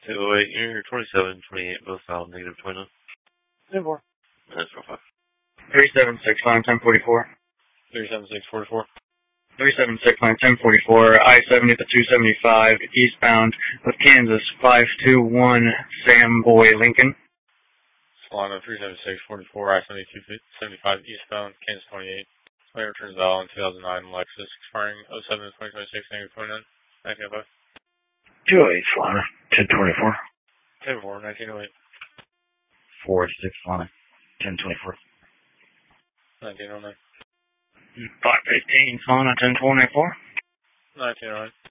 208, you're 27, 28, both valid, negative 29. 10-4. That's real 5. 376 line 1044. 376, 44. 376 line 1044, I-70 to 275 eastbound of Kansas 521 Sam Boy Lincoln. Solano 376, 44, I-70 275 eastbound, Kansas 28. Plane returns valid in 2009 Lexus, expiring 07 2026, negative 29. 1905. 208 Solano 1024. 10-4, 1908. 46 Solano 1024. 1909. 515 Solano 1024. 1909.